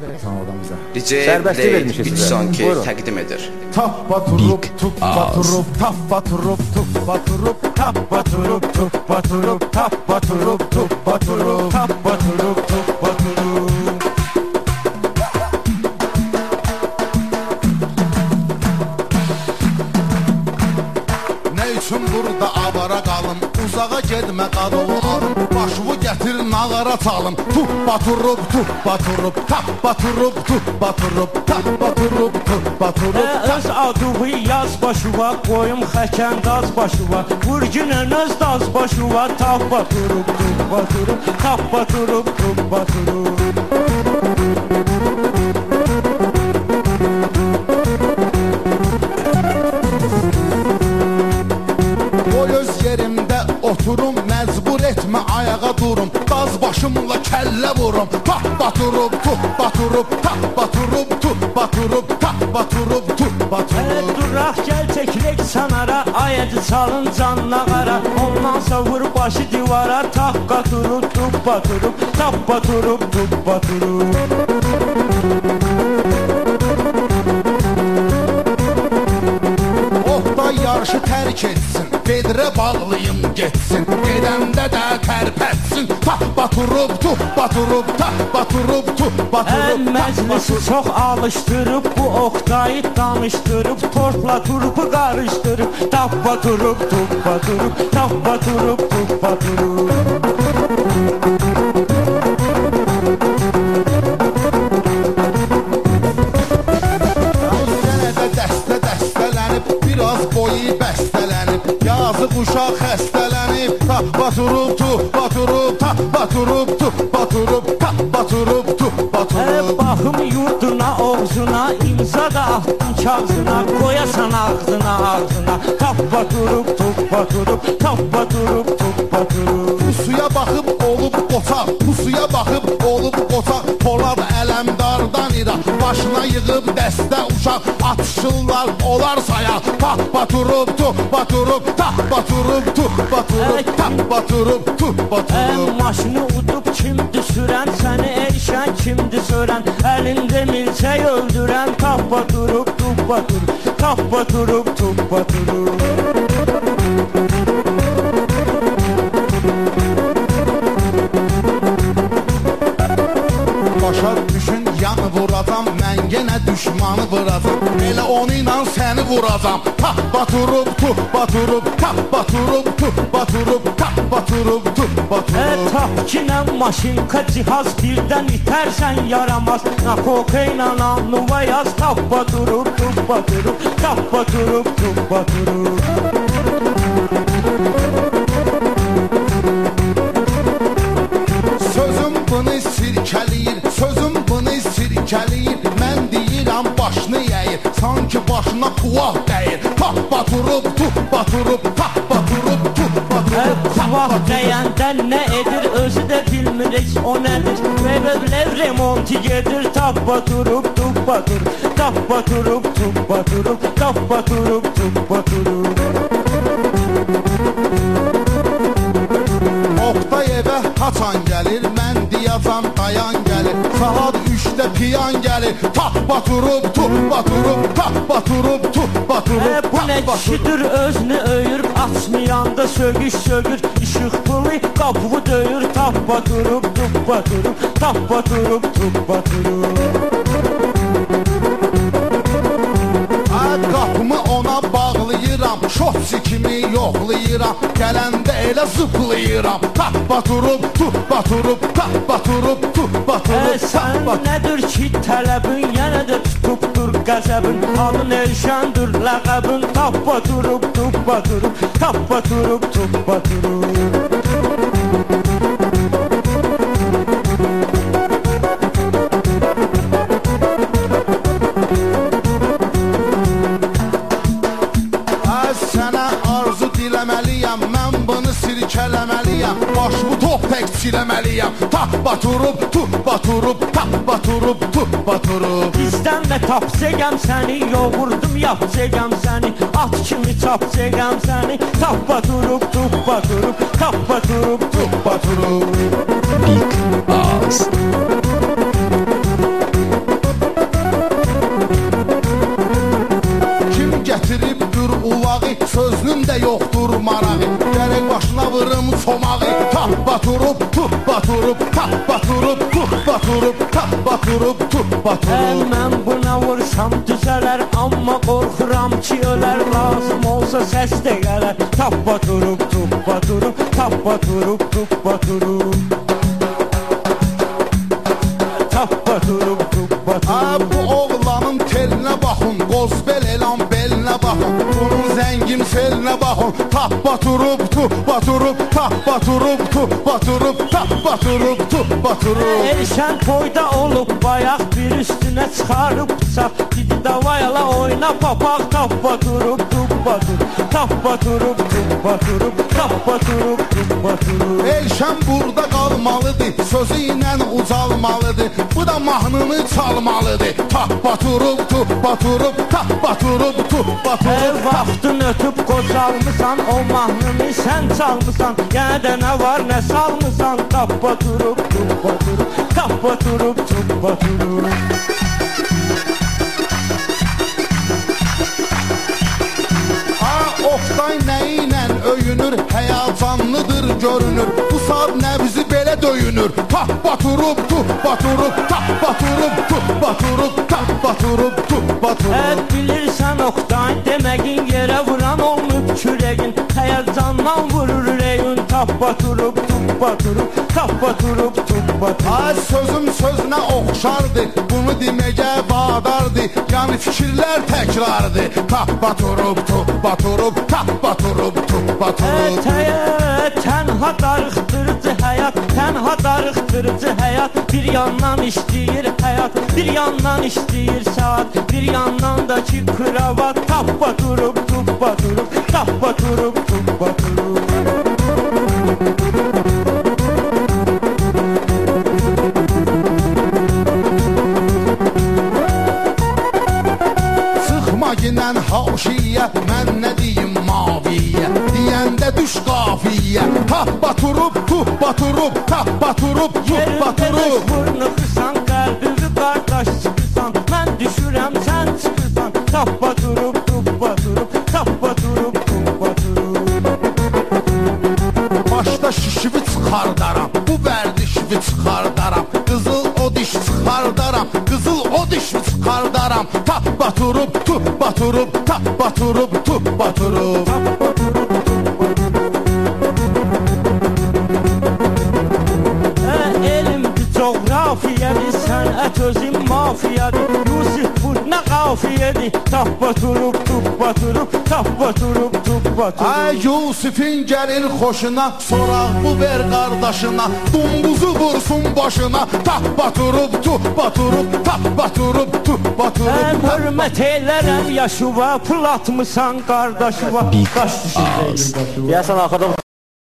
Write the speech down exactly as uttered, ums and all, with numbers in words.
Sərbəstlik vermişik sizə. Sonki təqdim edir. Tappa turup, tuppa turup, tappa turup, tuppa turup, tappa turup, tuppa turup, tappa turup, tuppa turup, tappa turup, tuppa turup. Ne üçün burada avara qalım, uzağa gedmə qadovu alım, başımı gətir nağara çalım, tuppa turup, tuppa turup, tappa turup, tuppa turup, tappa turup, tuppa turup. Öz adığı yaz başıva, qoyum xəkən daz başıva, vurginən öz daz başıva, tappa turup, tuppa turup, tappa turup, tuppa turup. Oturum, məcbur etmə ayağa durum, daz başımla kəllə vurum, tappa turup, tuppa turup, tappa turup, tuppa turup, tappa turup, tuppa turup. Duraq gəl çəkilək sənara, ayədi çalın canına qara, ondan savur başı divara, tappa turup, tuppa turup, tappa turup, tuppa turup. Oqtay yarışı tərk etsin, Bedirə bağlıyım getsin, gedəndə də tərpətsin, tappa turup, tuppa turup, tappa turup, tuppa turup. Məclisi çox alışdırıb, bu Oqtayı danışdırıb, torpla turupu qarışdırıb, tappa turup, tuppa turup, tappa turup, tuppa turup. Boyu bəstələnib, yazıq uşaq xəstələnib, tappa turup, tuppa turup, tappa turup, tuppa turup, tappa turup, tuppa turup. Baxım yurduna, oğzuna, imza da atdın kağzına, qoyasan ağzına, ağzına, tappa turup, tuppa turup, tappa turup, tuppa turup. Bu suya baxıb olub qoçaq, bu suya baxıb olub qoçaq, Polad Ələmdardan İraq, başına yığıb dəstə uşaq, atışırlar, olar sayaq, tappa turup, tuppa turup, tappa turup, tuppa turup, tappa turup, tuppa turup. Maşını udub kimdir sürən, səni erişən kimdir sörən, əlində milçək öldürən, tappa turup, tuppa turup, tappa turup, tuppa turup. Başa düşün, yanı vuracam, mən yenə düşmanı vuracam, elə onu ilə səni vuracam, tappa turup, tuppa turup, tappa turup, tuppa turup, tappa turup, tuppa turup. Tapkinə maşinka cihaz birdən itərsən yaramaz, nakoka ilə anlıva yaz, tappa turup, tuppa turup, tappa turup, tuppa turup. Sözüm bunu sirkəliyir, sözüm bunu sirkəliyir, mən deyirəm başını yəyir, sanki başına kuvah dəyir, tappa turup, tuppa turup, tappa turup, tuppa turup. Kuvah dəyəndə nə edir, özü də bilmirik o nədir, meyvəvlər remonti gedir, tappa turup, tuppa turup, tappa turup, tuppa turup, tappa turup, tuppa turup. Oqtay evə haçan gəlir, mən deyəcəm dayan gəlir, saat üçdə piyan gəlir, tappa turup, tuppa turup, tappa turup, tuppa turup. Bu nə kişidir, özünü öyür, açmayanda sögüş sögür, işıq pılı qapığı döyür, tappa turup, tuppa turup, tappa turup, tuppa turup. Qapımı ona bağlayıram, şotçi kimi yoxlayıram, gələndə elə zıplayıram, tappa turup, tuppa turup, tappa turup, tuppa turup, tappa turup. Nədir ki tələbin, yenə də tutubdur qəzəbin, adın Elşəndir ləqəbin, tappa turup, tuppa turup, tappa turup, tuppa turup. Diləməliyəm, mən bunu sirkələməliyəm, başımı top tək çiləməliyəm, tappa turup, tuppa turup, tappa turup, tuppa turup. Bizdən də tapcəgəm səni, yoğurdum yapcəgəm səni, at kimi tapcəgəm səni, tappa turup, tuppa turup, tappa turup, tuppa turup. Big Boss. tomağı tap baturub tut baturub tap baturub tut baturub tap baturub tut baturub. Mən buna vursam düzələr, amma qorxuram ki ölər, lazım olsa səs də gələr. Tap baturub tut baturub tap baturub tut baturub tap baturub tut baturub. Bu oğlanın telinə baxın, qozbel elan belinə baxın, bunun zəngin selinə baxın. Tap baturub tut baturub tap baturub tut baturub tap baturub tut baturub. Erşən toyda olub bayaq, bir üstünə çıxarıb bıçaq, dedi davayala oyna papaq. Tap baturub tut baturub tap baturub tut baturub tap baturub tut baturub. Elşən burada qalmalıdır, sözü ilə ucalmalıdır, bu da mahnını çalmalıdır. Tap baturub tut baturub tap baturub tut baturub. Hər vaxtın ötüb qocalmısan, o mahnını sən çalmısan, yenə də nə var nə salmısan. Tap baturub tut baturub tap baturub tut baturub. Oqtay nəyinə öyünür, həyacanlıdır görünür, bu saat nəbzi belə döyünür. Tap baturub tut baturub tap baturub tut baturub tap baturub tut baturub. Ət bilirsən Oqtay, deməgin yerə vuran olmub kürəgin, həyacandan vurur ürəyin. Tap baturub tut baturub tap baturub tut baturub. Ay sözüm sözünə oxşardı, bunu deməyə vadardı, yəni fikirlər təkrardı. Tap baturub tut baturub tap baturub tut baturub. Ətəyə tənha darıxdırıcı həyat, tənha darıxdırıcı həyat, bir yandan işləyir həyat, bir yandan işləyir saat, bir yandan da ki kravat. Tap baturub tut baturub tap baturub tut baturub. Ginən havşiyə, mən nə deyim maviyə, deyəndə düş qafiyə. Tap baturub tut baturub tap baturub tut baturub. Vurnuxsan qəlbimi qardaş çıxırsan, mən düşürəm sən çıxırsan. Tap baturub tut baturub tap baturub tut baturub. Başda şişivi çıxardaram, bu bərdişivi çıxardaram, qızıl o diş çıxardaram, qızıl o diş çıxardaram. Tap baturub tut baturub tap baturub tut baturub. Elmdir, coğrafiyadır, sənət özün mafiyadır, Yusif bu nə qafiyədir. Tap baturub tut baturub tap baturub tut baturub. Ay Yusifin gəlir xoşuna, soraq bu ver qardaşına, dumbuzu vursun başına. Tap baturub tut baturub tap baturub tut baturub. Mən hörmət elərəm yaşıva, pul atmısan qardaşıva. Qaş düşəcək. Deyəsən axırda